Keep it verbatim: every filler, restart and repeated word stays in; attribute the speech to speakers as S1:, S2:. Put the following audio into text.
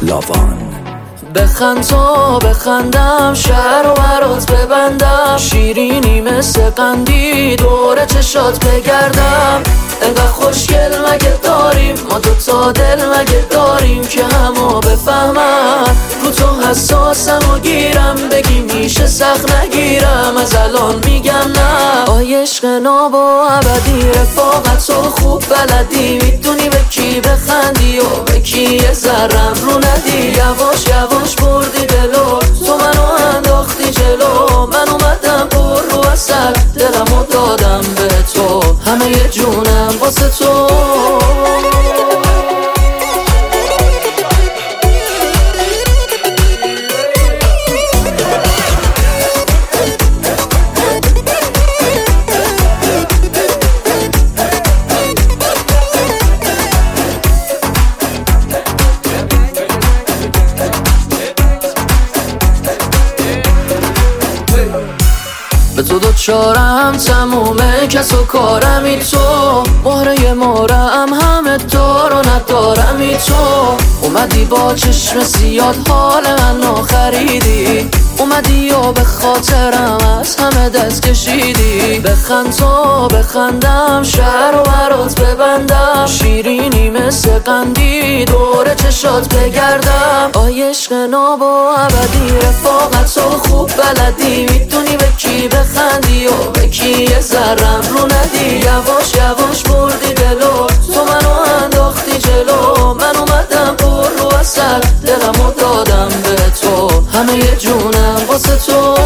S1: لاوان.
S2: بخند تا بخندم، شهر و برات ببندم، شیرینی مثل قندی دور چشات بگردم. انقدر خوشگل مگه داریم ما دوتا، دل مگه داریم که همو بفهمن. رو تو حساسم و گیرم، بگی میشه سخت نگیرم، از الان میگم نه. آی عشق ناب و ابدی، رفاقت و خوب بلدی، میدونی به کی بخندی و به کی یه ذرم رو ندی. یواش یواش بردی دلو، تو منو انداختی جلو، من اومدم پر رو اصل، دلمو دادم به تو، همه یه جونم واسه تو. به تو دوچارم تمومه، کس و کارمی تو، مهره مهرم همه تو رو ندارمی تو. اومدی با چشم زیاد حال منو خریدی، اومدی و به خاطرم از همه دست کشیدی. بخند تا بخندم، شهر و برات ببندم، شیرینی مثل قندی دور چشات بگردم. آی عشق ناب و ابدی، رفاقت و خوب بلدی، میدونی به کی بخندی و به کی یه ذرم رو ندی. یواش یواش بردی دلو، تو منو انداختی جلو، من اومدم پر رو اصل، دلمو دادم به تو، همه یه جونم واسه تو.